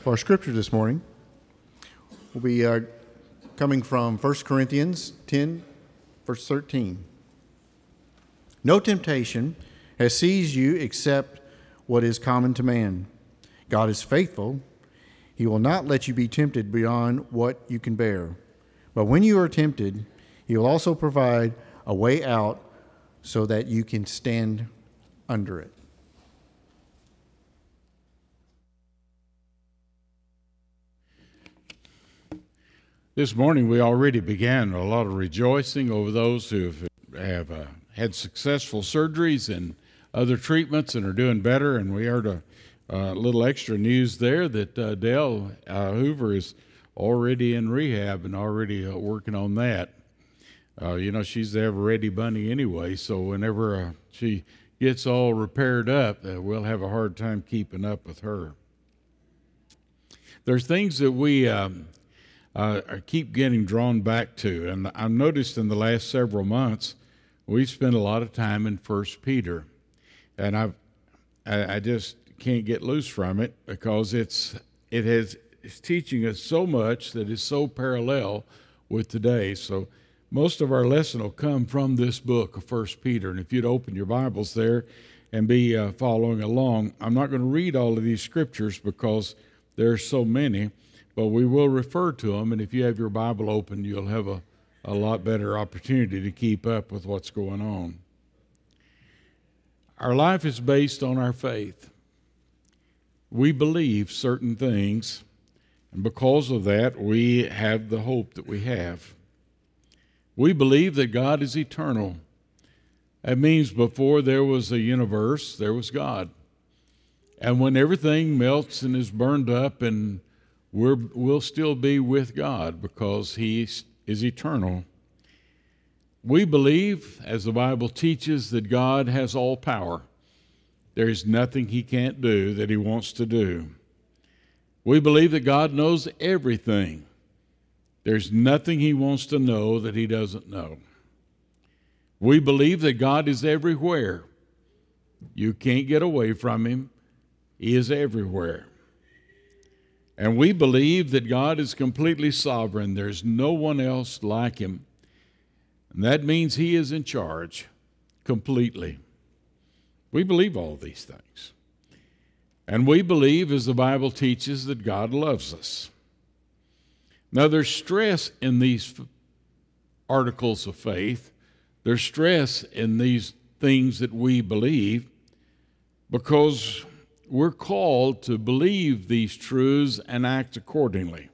For our scripture this morning, we'll be coming from 1 Corinthians 10, verse 13. No temptation has seized you except what is common to man. God is faithful. He will not let you be tempted beyond what you can bear. But when you are tempted, he will also provide a way out so that you can stand under it. This morning we already began a lot of rejoicing over those who have had successful surgeries and other treatments and are doing better. And we heard a little extra news there that Dale Hoover is already in rehab and already working on that. She's the ever-ready bunny anyway, so whenever she gets all repaired up, we'll have a hard time keeping up with her. There's things that we I keep getting drawn back to, and I've noticed in the last several months we've spent a lot of time in 1 Peter, and I just can't get loose from it because it's teaching us so much that is so parallel with today. So most of our lesson will come from this book of 1 Peter, and if you'd open your Bibles there and be following along, I'm not going to read all of these scriptures because there are so many, but we will refer to them, and if you have your Bible open, you'll have a lot better opportunity to keep up with what's going on. Our life is based on our faith. We believe certain things, and because of that, we have the hope that we have. We believe that God is eternal. That means before there was a universe, there was God. And when everything melts and is burned up, and we'll still be with God because He is eternal. We believe, as the Bible teaches, that God has all power. There is nothing He can't do that He wants to do. We believe that God knows everything. There's nothing He wants to know that He doesn't know. We believe that God is everywhere. You can't get away from Him. He is everywhere. And we believe that God is completely sovereign. There's no one else like Him. And that means He is in charge completely. We believe all these things. And we believe, as the Bible teaches, that God loves us. Now, there's stress in these articles of faith. There's stress in these things that we believe because we're called to believe these truths and act accordingly.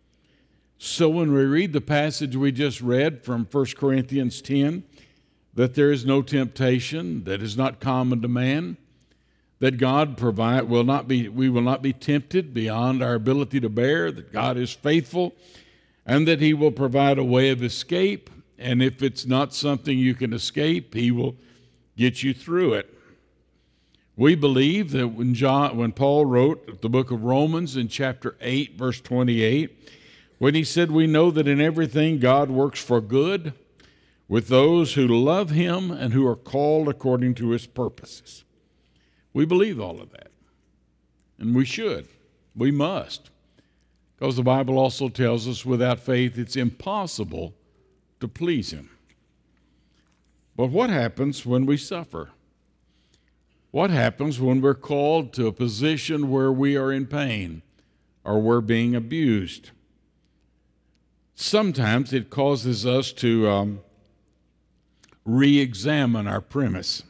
So when we read the passage we just read from 1 Corinthians 10, that there is no temptation that is not common to man, that God we will not be tempted beyond our ability to bear, that God is faithful, and that He will provide a way of escape, and if it's not something you can escape, He will get you through it. We believe that when Paul wrote the book of Romans in chapter 8, verse 28, when he said, we know that in everything God works for good with those who love Him and who are called according to His purposes. We believe all of that. And we should. We must. Because the Bible also tells us without faith it's impossible to please Him. But what happens when we suffer? What happens when we're called to a position where we are in pain or we're being abused? Sometimes it causes us to re-examine our premise.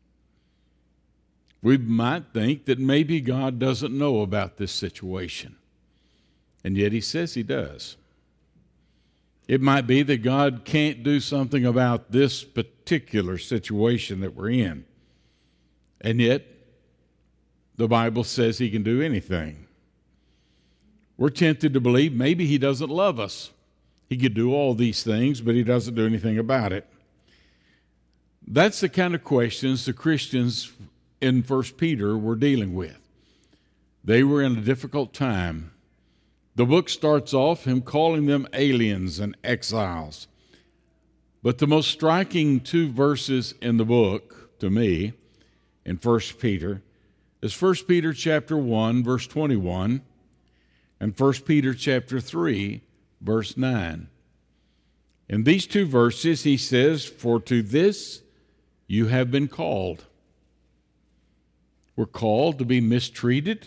We might think that maybe God doesn't know about this situation, and yet He says He does. It might be that God can't do something about this particular situation that we're in. And yet, the Bible says He can do anything. We're tempted to believe maybe He doesn't love us. He could do all these things, but He doesn't do anything about it. That's the kind of questions the Christians in 1 Peter were dealing with. They were in a difficult time. The book starts off him calling them aliens and exiles. But the most striking two verses in the book, to me, in 1 Peter, is 1 Peter chapter 1, verse 21, and 1 Peter chapter 3, verse 9. In these two verses, he says, "For to this you have been called." We're called to be mistreated.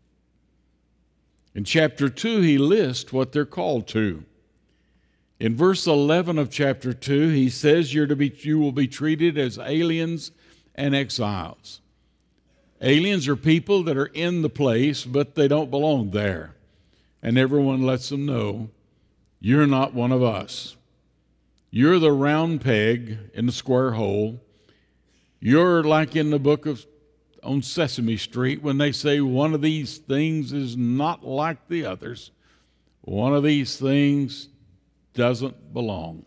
In chapter 2, he lists what they're called to. In verse 11 of chapter 2, he says you will be treated as aliens and exiles. Aliens are people that are in the place, but they don't belong there. And everyone lets them know, you're not one of us. You're the round peg in the square hole. You're like in the book on Sesame Street when they say one of these things is not like the others. One of these things doesn't belong.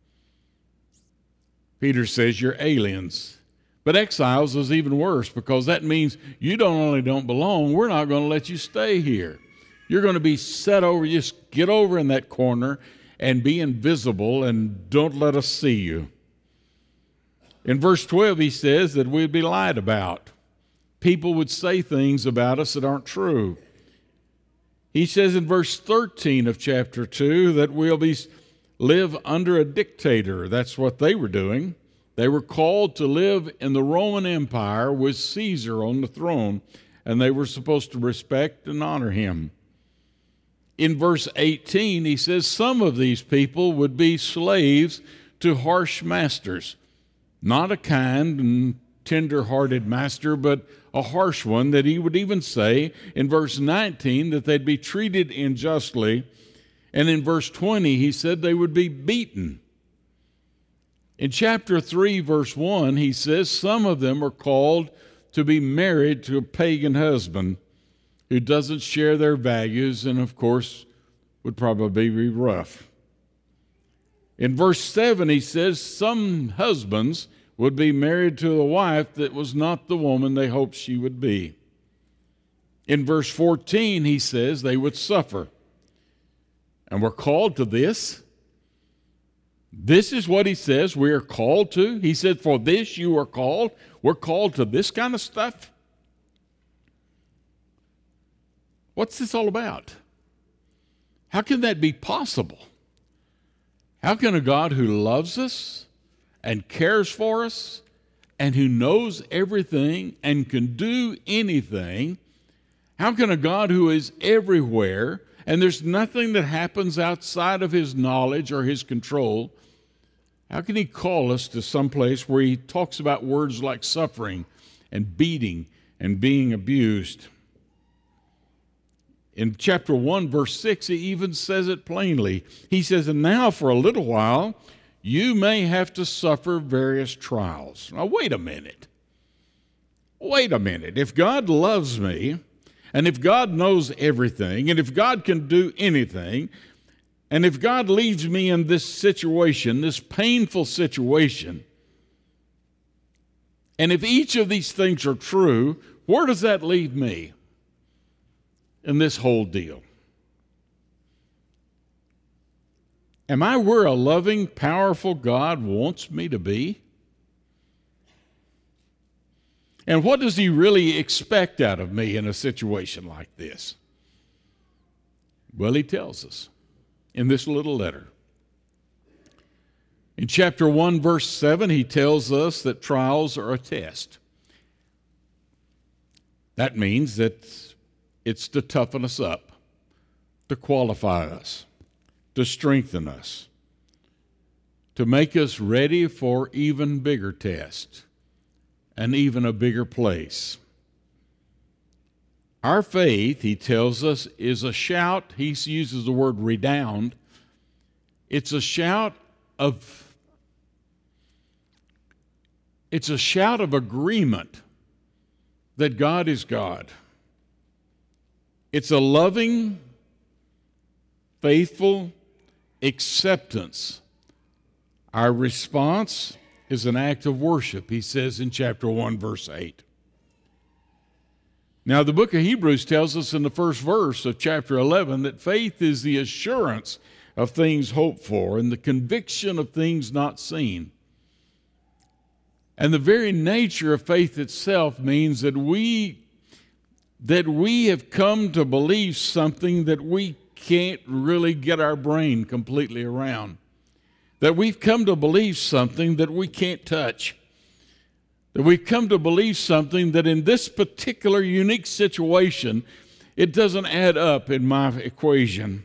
Peter says you're aliens. But exiles is even worse, because that means you don't only don't belong, we're not going to let you stay here. You're going to be set over, just get over in that corner and be invisible and don't let us see you. In verse 12, he says that we'd be lied about. People would say things about us that aren't true. He says in verse 13 of chapter 2 that we'll live under a dictator. That's what they were doing. They were called to live in the Roman Empire with Caesar on the throne, and they were supposed to respect and honor him. In verse 18, he says some of these people would be slaves to harsh masters. Not a kind and tender-hearted master, but a harsh one, that he would even say in verse 19 that they'd be treated unjustly. And in verse 20, he said they would be beaten. In chapter 3, verse 1, he says some of them are called to be married to a pagan husband who doesn't share their values and, of course, would probably be rough. In verse 7, he says some husbands would be married to a wife that was not the woman they hoped she would be. In verse 14, he says they would suffer. And we're called to this. This is what he says we are called to. He said, for this you are called. We're called to this kind of stuff. What's this all about? How can that be possible? How can a God who loves us and cares for us and who knows everything and can do anything, how can a God who is everywhere and there's nothing that happens outside of his knowledge or his control, how can he call us to some place where he talks about words like suffering and beating and being abused? In chapter 1, verse 6, he even says it plainly. He says, and now for a little while, you may have to suffer various trials. Now, wait a minute. Wait a minute. If God loves me, and if God knows everything, and if God can do anything, and if God leaves me in this situation, this painful situation, and if each of these things are true, where does that leave me in this whole deal? Am I where a loving, powerful God wants me to be? And what does he really expect out of me in a situation like this? Well, he tells us in this little letter. In chapter 1, verse 7, he tells us that trials are a test. That means that it's to toughen us up, to qualify us, to strengthen us, to make us ready for even bigger tests and even a bigger place. Our faith, he tells us, is a shout. He uses the word redound. It's a shout of agreement that God is God. It's a loving, faithful acceptance. Our response is an act of worship, he says in chapter 1, verse 8. Now, the book of Hebrews tells us in the first verse of chapter 11 that faith is the assurance of things hoped for and the conviction of things not seen. And the very nature of faith itself means that we that we have come to believe something that we can't really get our brain completely around. That we've come to believe something that we can't touch. That we've come to believe something that in this particular unique situation, it doesn't add up in my equation.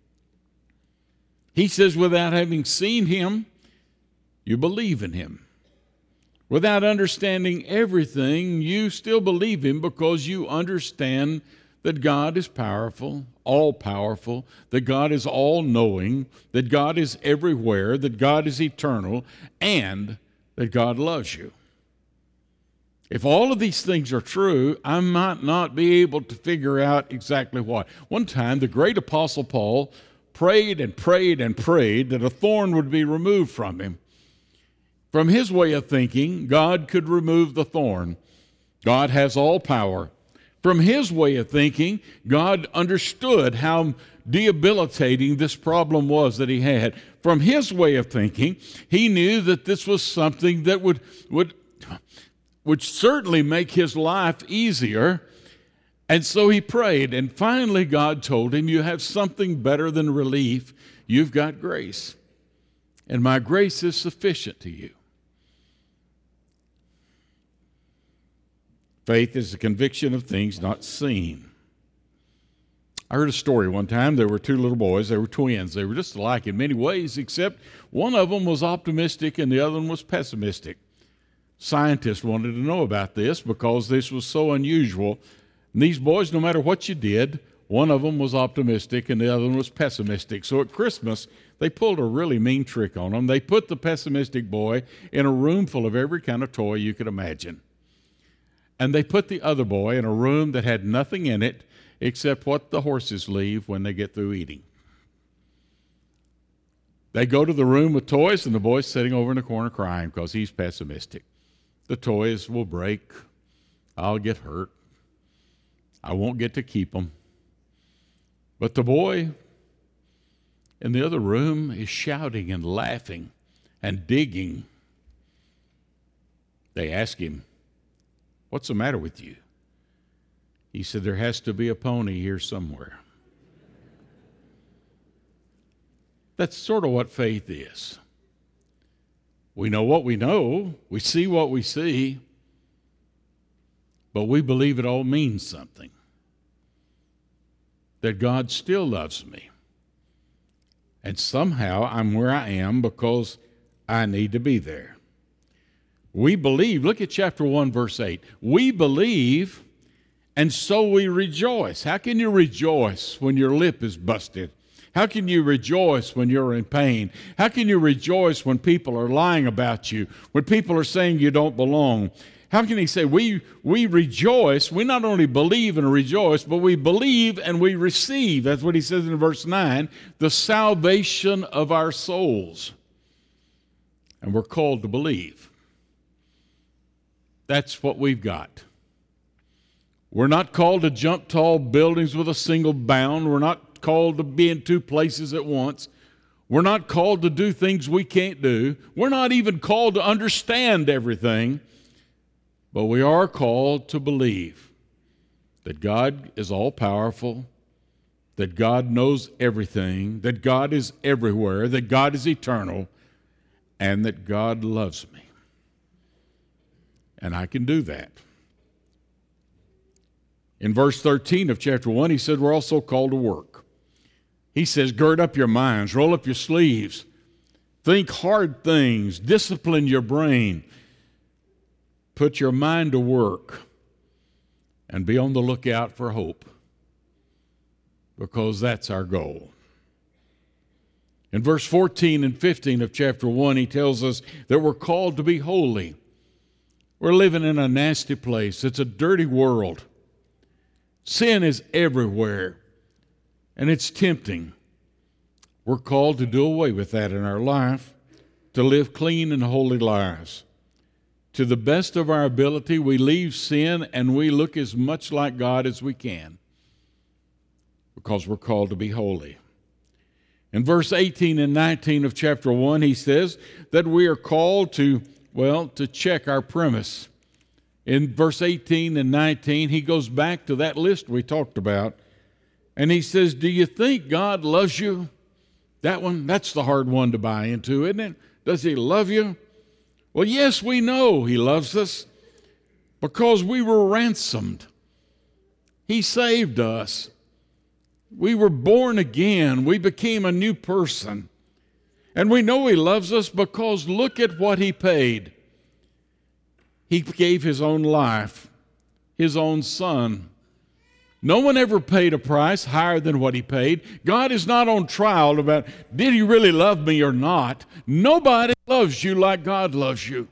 He says, without having seen him, you believe in him. Without understanding everything, you still believe him because you understand that God is powerful, all-powerful, that God is all-knowing, that God is everywhere, that God is eternal, and that God loves you. If all of these things are true, I might not be able to figure out exactly what. One time, the great Apostle Paul prayed and prayed and prayed that a thorn would be removed from him. From his way of thinking, God could remove the thorn. God has all power. From his way of thinking, God understood how debilitating this problem was that he had. From his way of thinking, he knew that this was something that would certainly make his life easier. And so he prayed, and finally God told him, you have something better than relief. You've got grace, and my grace is sufficient to you. Faith is the conviction of things not seen. I heard a story one time. There were two little boys. They were twins. They were just alike in many ways, except one of them was optimistic and the other one was pessimistic. Scientists wanted to know about this because this was so unusual. And these boys, no matter what you did, one of them was optimistic and the other one was pessimistic. So at Christmas, they pulled a really mean trick on them. They put the pessimistic boy in a room full of every kind of toy you could imagine. And they put the other boy in a room that had nothing in it except what the horses leave when they get through eating. They go to the room with toys, and the boy's sitting over in the corner crying because he's pessimistic. The toys will break. I'll get hurt. I won't get to keep them. But the boy in the other room is shouting and laughing and digging. They ask him, what's the matter with you? He said, there has to be a pony here somewhere. That's sort of what faith is. We know what we know, we see what we see, but we believe it all means something. That God still loves me. And somehow I'm where I am because I need to be there. We believe, look at chapter 1, verse 8. We believe, and so we rejoice. How can you rejoice when your lip is busted? How can you rejoice when you're in pain? How can you rejoice when people are lying about you, when people are saying you don't belong? How can he say, we rejoice? We not only believe and rejoice, but we believe and we receive. That's what he says in verse 9, the salvation of our souls. And we're called to believe. That's what we've got. We're not called to jump tall buildings with a single bound. We're not called to be in two places at once. We're not called to do things we can't do. We're not even called to understand everything. But we are called to believe that God is all-powerful, that God knows everything, that God is everywhere, that God is eternal, and that God loves me. And I can do that. In verse 13 of chapter 1, he said we're also called to work. He says, gird up your minds, roll up your sleeves, think hard things, discipline your brain, put your mind to work, and be on the lookout for hope, because that's our goal. In verse 14 and 15 of chapter 1, he tells us that we're called to be holy. We're living in a nasty place. It's a dirty world. Sin is everywhere, and it's tempting. We're called to do away with that in our life, to live clean and holy lives. To the best of our ability, we leave sin and we look as much like God as we can, because we're called to be holy. In verse 18 and 19 of chapter 1, he says that we are called to check our premise. In verse 18 and 19, he goes back to that list we talked about, and he says, do you think God loves you? That one, that's the hard one to buy into, isn't it? Does he love you? Well, yes, we know he loves us because we were ransomed. He saved us. We were born again. We became a new person. And we know he loves us because look at what he paid. He gave his own life, his own son. No one ever paid a price higher than what he paid. God is not on trial about, did he really love me or not? Nobody loves you like God loves you.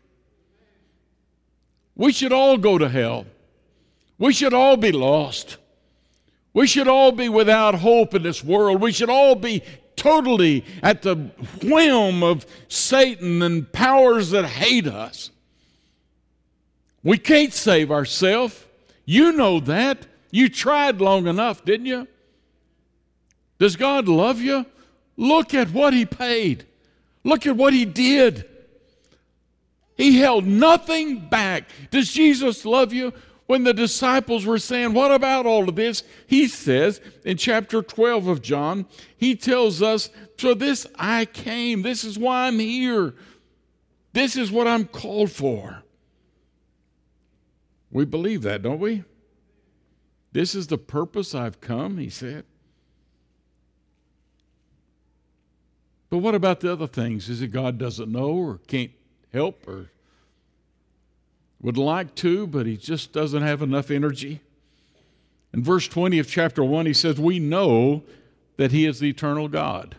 We should all go to hell. We should all be lost. We should all be without hope in this world. We should all be totally at the whim of Satan and powers that hate us. We can't save ourselves. You know that. You tried long enough, didn't you? Does God love you? Look at what he paid. Look at what he did. He held nothing back. Does Jesus love you? When the disciples were saying, what about all of this? He says in chapter 12 of John, he tells us, for this I came. This is why I'm here. This is what I'm called for. We believe that, don't we? This is the purpose I've come, he said. But what about the other things? Is it God doesn't know or can't help or would like to, but he just doesn't have enough energy? In verse 20 of chapter 1, he says, we know that he is the eternal God.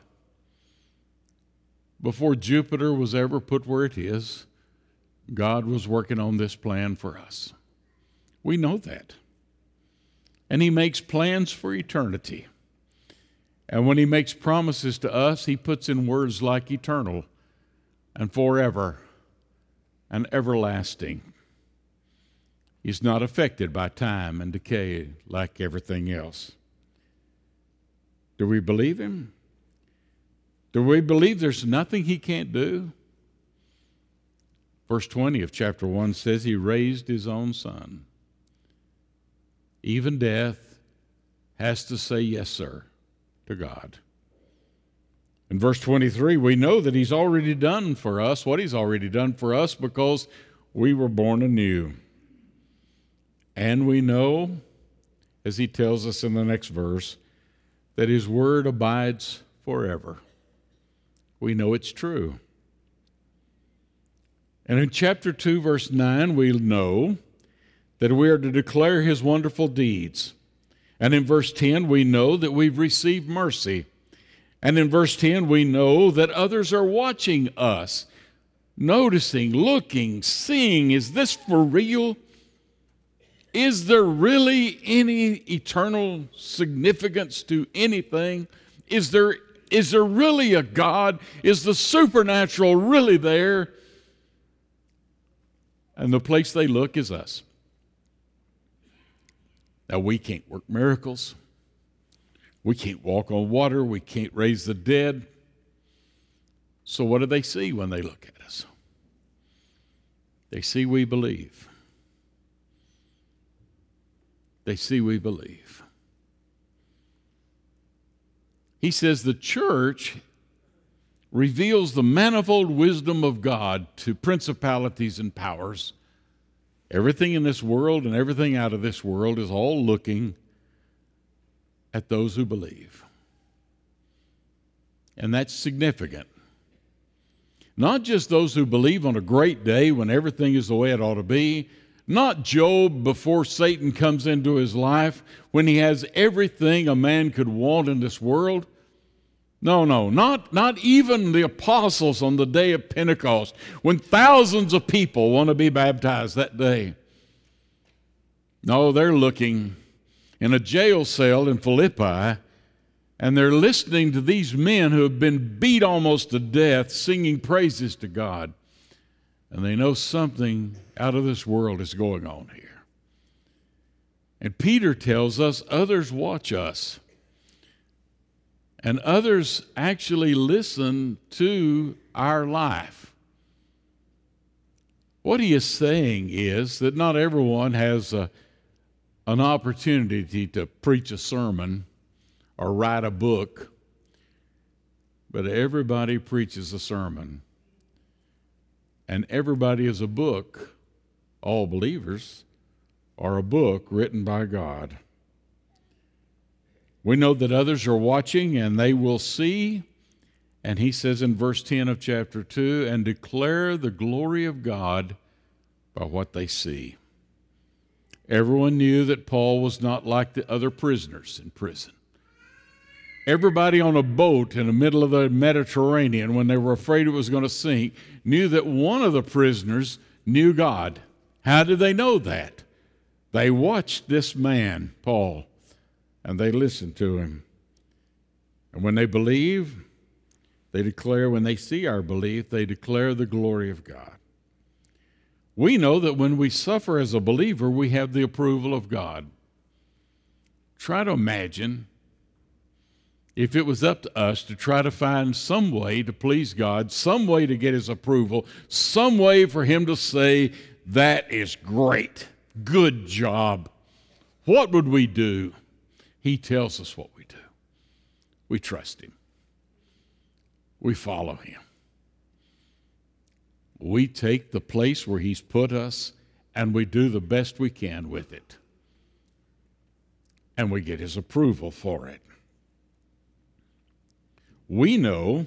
Before Jupiter was ever put where it is, God was working on this plan for us. We know that. And he makes plans for eternity. And when he makes promises to us, he puts in words like eternal and forever and everlasting. He's not affected by time and decay like everything else. Do we believe him? Do we believe there's nothing he can't do? Verse 20 of chapter 1 says he raised his own son. Even death has to say yes, sir, to God. In verse 23, we know that he's already done for us what he's already done for us because we were born anew. And we know, as he tells us in the next verse, that his word abides forever. We know it's true. And in chapter 2, verse 9, we know that we are to declare his wonderful deeds. And in verse 10, we know that we've received mercy. And in verse 10, we know that others are watching us, noticing, looking, seeing, is this for real? Is there really any eternal significance to anything? Is there really a God? Is the supernatural really there? And the place they look is us. Now, we can't work miracles. We can't walk on water. We can't raise the dead. So what do they see when they look at us? They see we believe. They see we believe. He says the church reveals the manifold wisdom of God to principalities and powers. Everything in this world and everything out of this world is all looking at those who believe. And that's significant. Not just those who believe on a great day when everything is the way it ought to be. Not Job before Satan comes into his life when he has everything a man could want in this world. No, not even the apostles on the day of Pentecost when thousands of people want to be baptized that day. No, they're looking in a jail cell in Philippi and they're listening to these men who have been beat almost to death singing praises to God. And they know something out of this world is going on here. And Peter tells us others watch us. And others actually listen to our life. What he is saying is that not everyone has an opportunity to preach a sermon or write a book, but everybody preaches a sermon. And everybody is a book. All believers are a book written by God. We know that others are watching and they will see, and he says in verse 10 of chapter 2, and declare the glory of God by what they see. Everyone knew that Paul was not like the other prisoners in prison. Everybody on a boat in the middle of the Mediterranean, when they were afraid it was going to sink, knew that one of the prisoners knew God. How did they know that? They watched this man, Paul, and they listened to him. And when they believe, they declare, when they see our belief, they declare the glory of God. We know that when we suffer as a believer, we have the approval of God. Try to imagine if it was up to us to try to find some way to please God, some way to get his approval, some way for him to say, that is great, good job. What would we do? He tells us what we do. We trust him. We follow him. We take the place where he's put us and we do the best we can with it. And we get his approval for it. We know,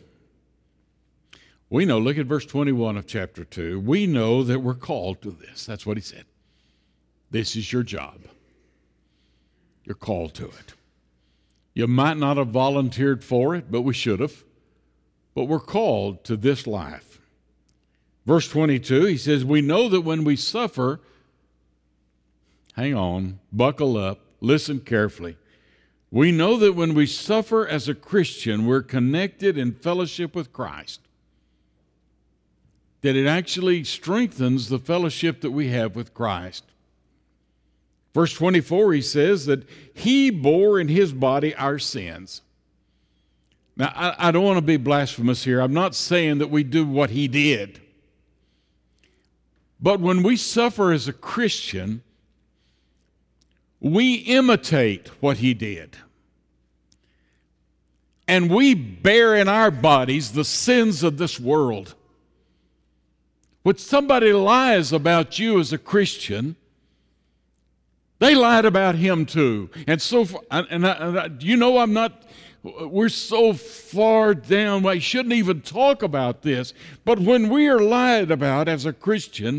look at verse 21 of chapter 2, we know that we're called to this. That's what he said. This is your job. You're called to it. You might not have volunteered for it, but we should have. But we're called to this life. Verse 22, he says, we know that when we suffer, hang on, buckle up, listen carefully. We know that when we suffer as a Christian, we're connected in fellowship with Christ. That it actually strengthens the fellowship that we have with Christ. Verse 24, he says that he bore in his body our sins. Now, I don't want to be blasphemous here. I'm not saying that we do what he did. But when we suffer as a Christian, we imitate what he did. And we bear in our bodies the sins of this world. When somebody lies about you as a Christian, they lied about him too. And so, we're so far down, I shouldn't even talk about this. But when we are lied about as a Christian,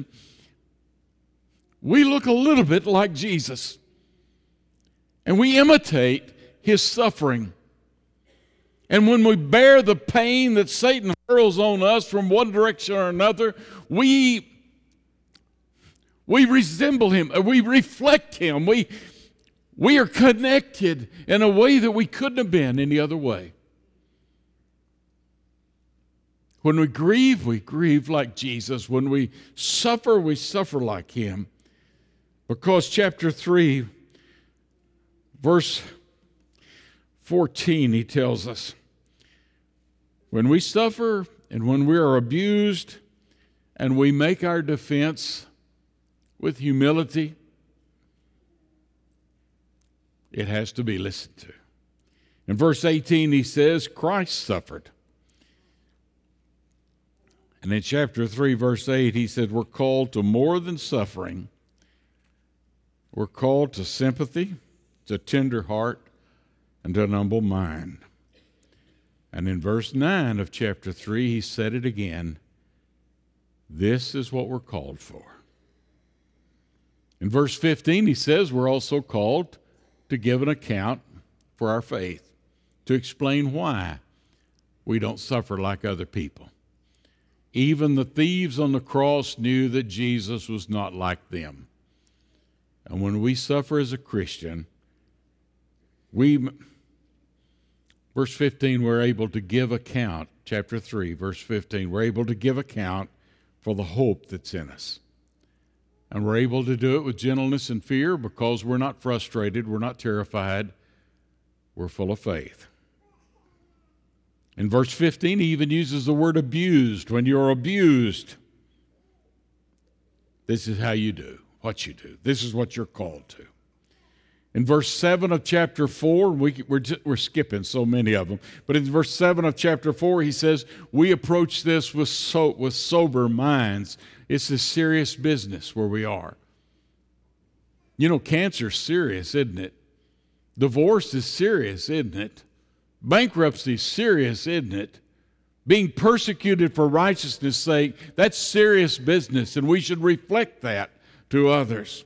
we look a little bit like Jesus. And we imitate his suffering. And when we bear the pain that Satan hurls on us from one direction or another, we resemble him, we reflect him, we are connected in a way that we couldn't have been any other way. When we grieve like Jesus. When we suffer like him. Because chapter 3, verse 14, he tells us, when we suffer and when we are abused and we make our defense with humility, it has to be listened to. In verse 18, he says, Christ suffered. And in chapter 3, verse 8, he said, we're called to more than suffering. We're called to sympathy, to tender heart, and to an humble mind. And in verse 9 of chapter 3, he said it again. This is what we're called for. In verse 15, he says we're also called to give an account for our faith, to explain why we don't suffer like other people. Even the thieves on the cross knew that Jesus was not like them. And when we suffer as a Christian, verse 15, we're able to give account, chapter 3, verse 15, we're able to give account for the hope that's in us. And we're able to do it with gentleness and fear because we're not frustrated, we're not terrified, we're full of faith. In verse 15, he even uses the word abused. When you're abused, This is how you do what you do. This is what you're called to. In verse 7 of chapter 4, we're skipping so many of them, but in verse 7 of chapter 4, he says, we approach this with sober minds. It's a serious business where we are. You know, cancer's serious, isn't it? Divorce is serious, isn't it? Bankruptcy is serious, isn't it? Being persecuted for righteousness' sake, that's serious business, and we should reflect that to others.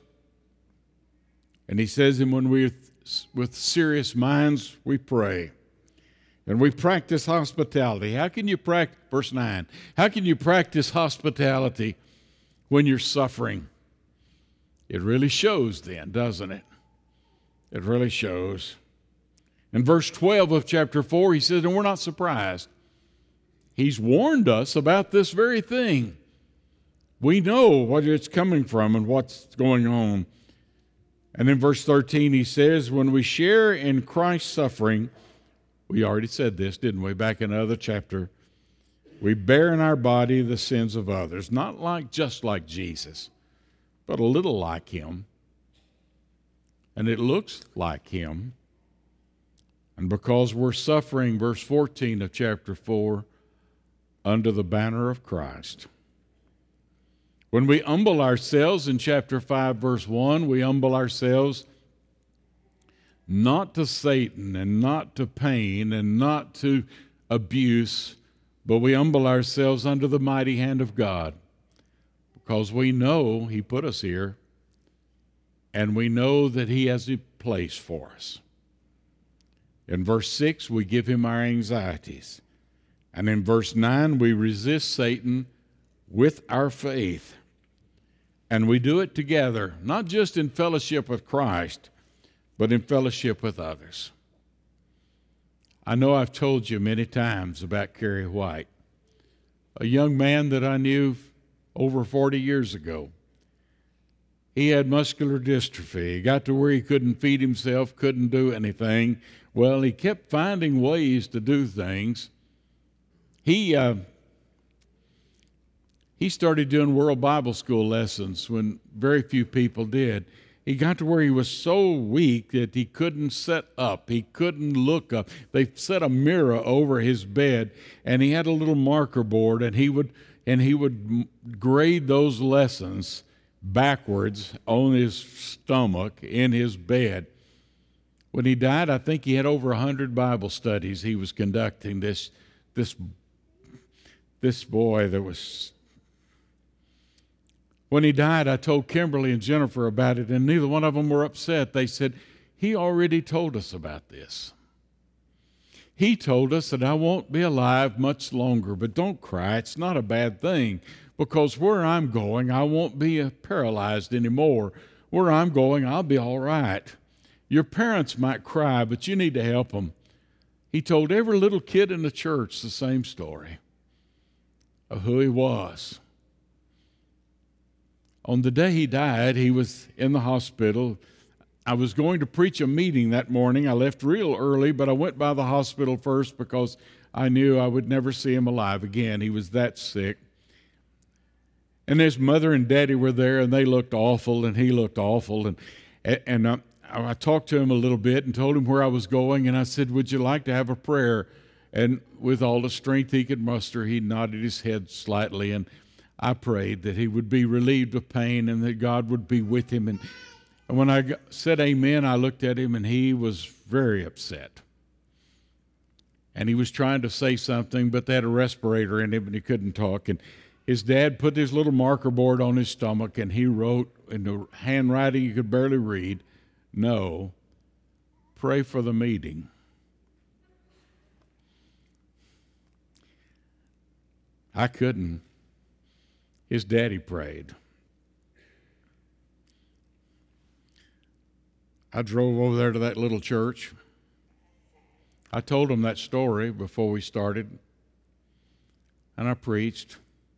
And he says, and when we, with serious minds, we pray. And we practice hospitality. How can you practice, verse 9, how can you practice hospitality when you're suffering? It really shows then, doesn't it? It really shows. In verse 12 of chapter 4, he says, and we're not surprised. He's warned us about this very thing. We know what it's coming from and what's going on. And in verse 13, he says, when we share in Christ's suffering, we already said this, didn't we, back in another chapter, we bear in our body the sins of others, not like just like Jesus, but a little like him. And it looks like him. And because we're suffering, verse 14 of chapter 4, under the banner of Christ. When we humble ourselves in chapter 5, verse 1, we humble ourselves not to Satan and not to pain and not to abuse, but we humble ourselves under the mighty hand of God because we know he put us here and we know that he has a place for us. In verse 6, we give him our anxieties. And in verse 9, we resist Satan with our faith. And we do it together, not just in fellowship with Christ, but in fellowship with others. I know I've told you many times about Kerry White, a young man that I knew over 40 years ago. He had muscular dystrophy. He got to where he couldn't feed himself, couldn't do anything. Well, he kept finding ways to do things. He started doing World Bible School lessons when very few people did. He got to where he was so weak that he couldn't sit up. He couldn't look up. They set a mirror over his bed, and he had a little marker board, and he would grade those lessons backwards on his stomach in his bed. When he died, I think he had over 100 Bible studies he was conducting. This boy that was... When he died, I told Kimberly and Jennifer about it, and neither one of them were upset. They said, he already told us about this. He told us that I won't be alive much longer, but don't cry. It's not a bad thing, because where I'm going, I won't be paralyzed anymore. Where I'm going, I'll be all right. Your parents might cry, but you need to help them. He told every little kid in the church the same story of who he was. On the day he died, he was in the hospital. I was going to preach a meeting that morning. I left real early, but I went by the hospital first because I knew I would never see him alive again. He was that sick. And his mother and daddy were there, and they looked awful, and he looked awful. And I talked to him a little bit and told him where I was going, and I said, would you like to have a prayer? And with all the strength he could muster, he nodded his head slightly, and I prayed that he would be relieved of pain and that God would be with him. And when I said amen, I looked at him, and he was very upset. And he was trying to say something, but they had a respirator in him, and he couldn't talk. And his dad put this little marker board on his stomach, and he wrote in the handwriting you could barely read, "No, pray for the meeting." I couldn't. His daddy prayed. I drove over there to that little church. I told them that story before we started, and I preached.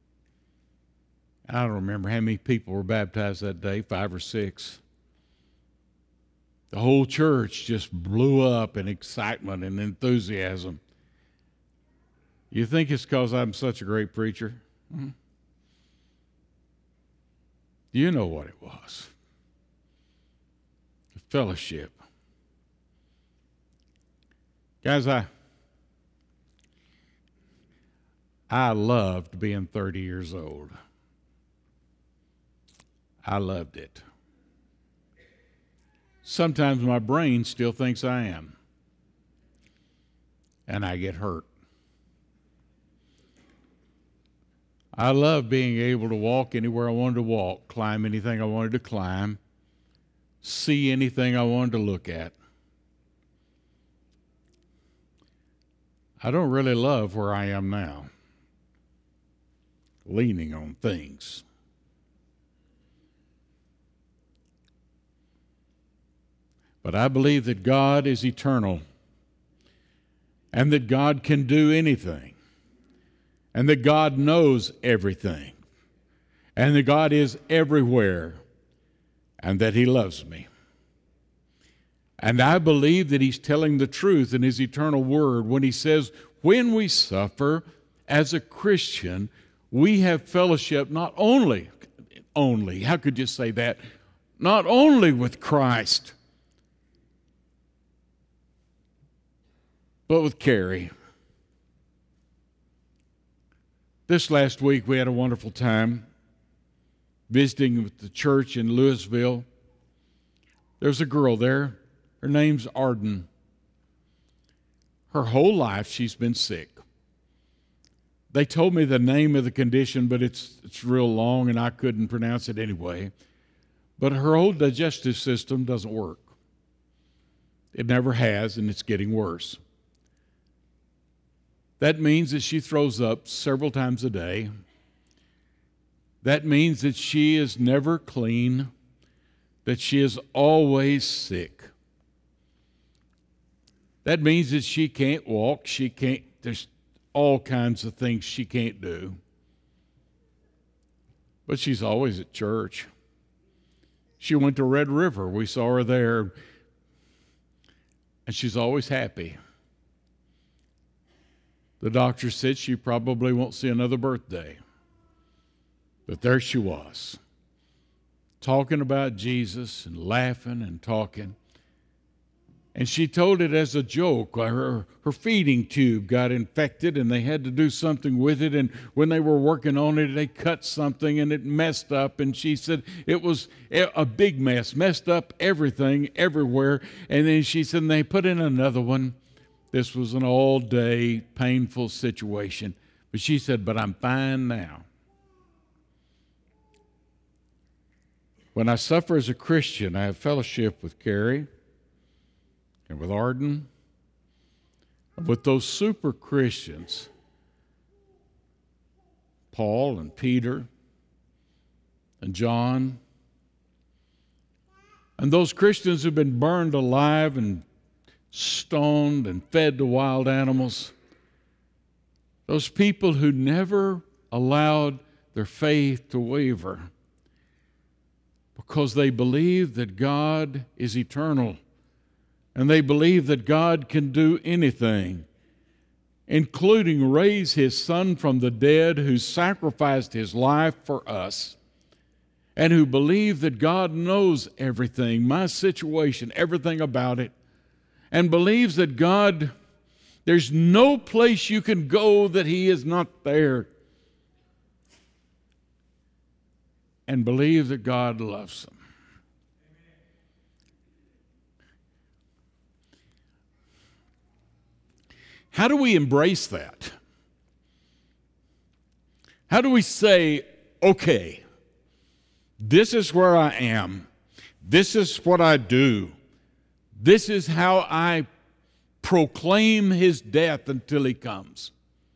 I don't remember how many people were baptized that day, 5 or 6. The whole church just blew up in excitement and enthusiasm. You think it's because I'm such a great preacher? You know what it was. The fellowship. Guys, I loved being 30 years old. I loved it. Sometimes my brain still thinks I am. And I get hurt. I love being able to walk anywhere I wanted to walk, climb anything I wanted to climb, see anything I wanted to look at. I don't really love where I am now, leaning on things. But I believe that God is eternal and that God can do anything. And that God knows everything. And that God is everywhere. And that He loves me. And I believe that He's telling the truth in His eternal word when He says, when we suffer as a Christian, we have fellowship not only, how could you say that? Not only with Christ, but with Carrie. This last week, we had a wonderful time visiting with the church in Louisville. There's a girl there. Her name's Arden. Her whole life, she's been sick. They told me the name of the condition, but it's real long, and I couldn't pronounce it anyway. But her whole digestive system doesn't work. It never has, and it's getting worse. That means that she throws up several times a day. That means that she is never clean, that she is always sick. That means that she can't walk, there's all kinds of things she can't do. But she's always at church. She went to Red River. We saw her there. And she's always happy. The doctor said she probably won't see another birthday. But there she was, talking about Jesus and laughing and talking. And she told it as a joke. Her feeding tube got infected and they had to do something with it. And when they were working on it, they cut something and it messed up. And she said it was a big mess, messed up everything, everywhere. And then she said they put in another one. This was an all-day painful situation. But she said, but I'm fine now. When I suffer as a Christian, I have fellowship with Carrie and with Arden, and with those super Christians, Paul and Peter and John, and those Christians who've been burned alive and stoned and fed to wild animals, those people who never allowed their faith to waver because they believe that God is eternal and they believe that God can do anything, including raise His Son from the dead, who sacrificed His life for us, and who believe that God knows everything, my situation, everything about it, and believes that God, there's no place you can go that He is not there. And believe that God loves them. How do we embrace that? How do we say, okay, this is where I am. This is what I do. This is how I proclaim His death until He comes.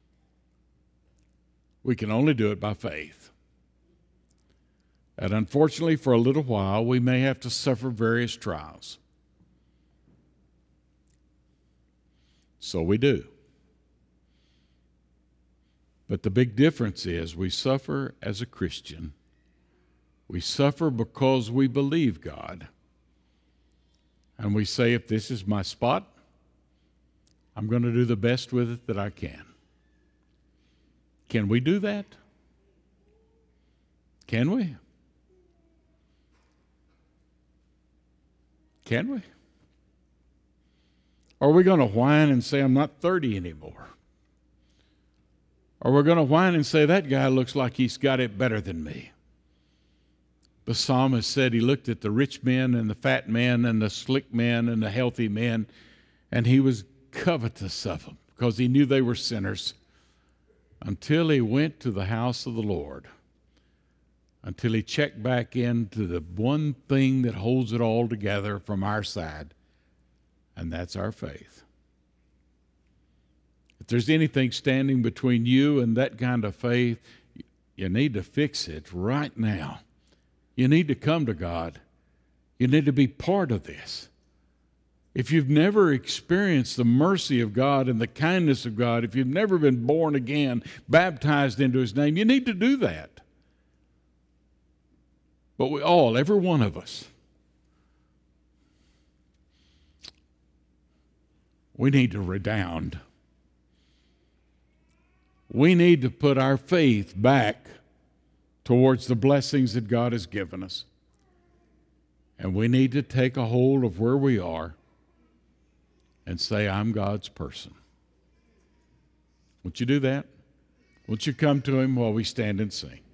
We can only do it by faith. And unfortunately, for a little while, we may have to suffer various trials. So we do. But the big difference is we suffer as a Christian. We suffer because we believe God. And we say, if this is my spot, I'm going to do the best with it that I can. Can we do that? Can we? Can we? Are we going to whine and say, I'm not 30 anymore? Or we're going to whine and say, that guy looks like he's got it better than me? The psalmist said he looked at the rich men and the fat men and the slick men and the healthy men, and he was covetous of them because he knew they were sinners until he went to the house of the Lord, until he checked back into the one thing that holds it all together from our side, and that's our faith. If there's anything standing between you and that kind of faith, you need to fix it right now. You need to come to God. You need to be part of this. If you've never experienced the mercy of God and the kindness of God, if you've never been born again, baptized into His name, you need to do that. But we all, every one of us, we need to redound. We need to put our faith back towards the blessings that God has given us. And we need to take a hold of where we are and say, I'm God's person. Won't you do that? Won't you come to Him while we stand and sing?